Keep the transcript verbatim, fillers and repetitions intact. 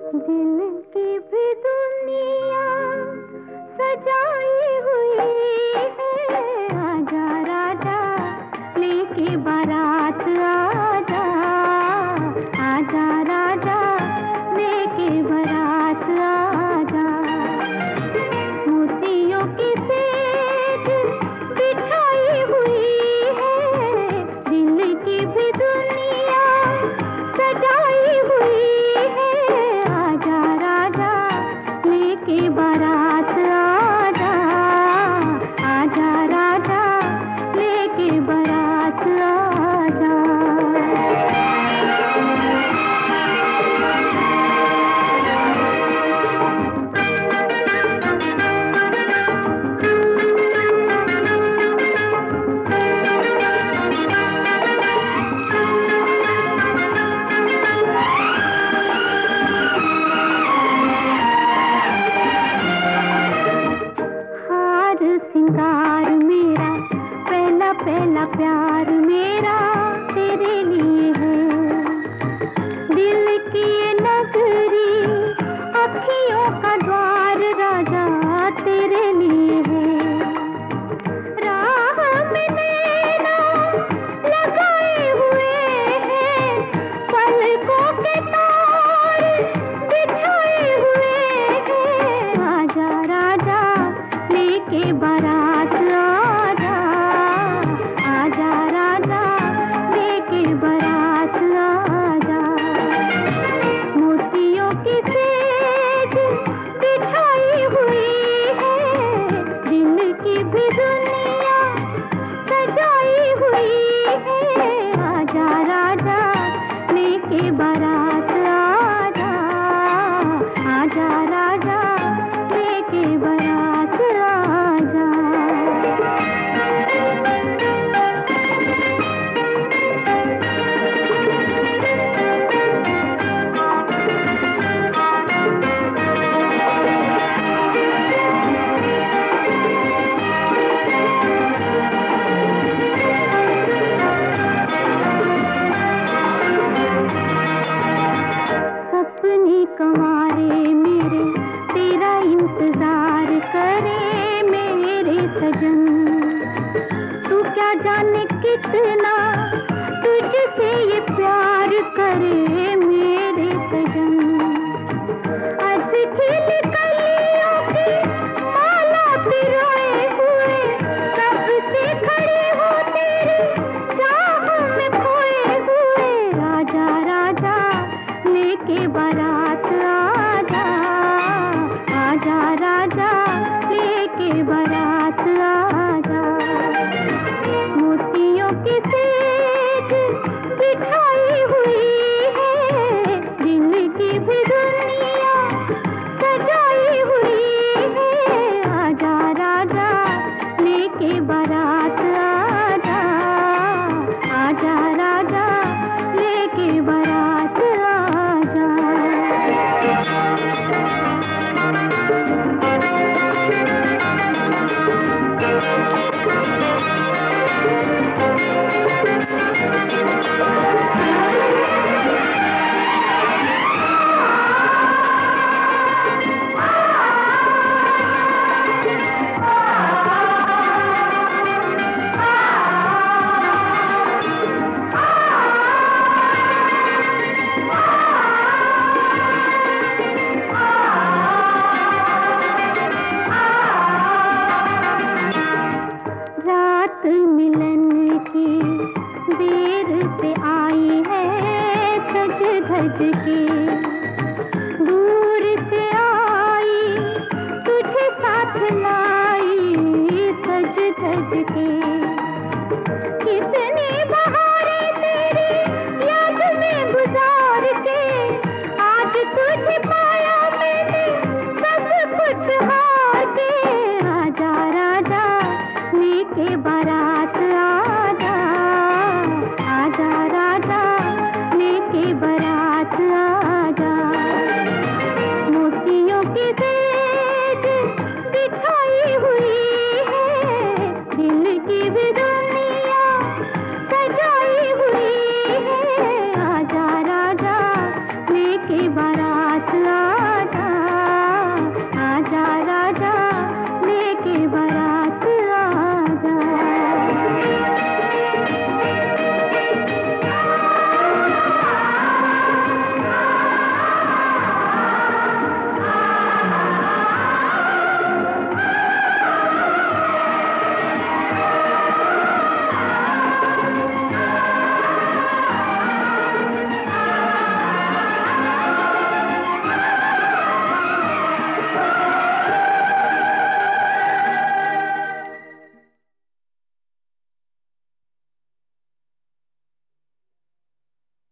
दिल की भी दुनिया सजाई हुई है। आजा राजा लेके बारात आजा, आजा राजा लेके बारात आजा। मोतियों की सेज बिछाई हुई है, दिल की भी दुनिया सजाई हुई है। आजा राजा लेके बारात आजा, आजा राजा लेके बारात आजा। सिंगार मेरा पहला पहला प्यार मेरा तेरे लिए है। दिल की ये नगरी अखियों का द्वार राजा तेरे लिए है। राह में नैना लगाए हुए हैं, पलकों के तार बिछाए हुए हैं। आजा राजा लेके बारात आजा, आजा राजा लेके बारात आजा। मोतियों की सेज बिछाई हुई है, दिल की भी दुनिया सजाई हुई है। आजा राजा लेके बारात आजा, आजा राजा लेके बारात आजा। सपने कंवारे मेरे तेरा इंतजार करे मेरे सजन। तू क्या जाने कितना तुझसे ये प्यार करे मेरे सजन। अध खिल कलियों की माला पिरोए हुए, कब से खड़ी हो तेरी चाह में खोए हुए। राजा राजा लेके बारात आजा, आजा राजा लेके बारात आजा। मोतियों की सेज बिछाई हुई है, दिल की भी दुनिया सजाई हुई है। आजा राजा लेके बारात आजा, आजा राजा लेके बारात आजा। रात मिलन की देर से आई है सज धज के,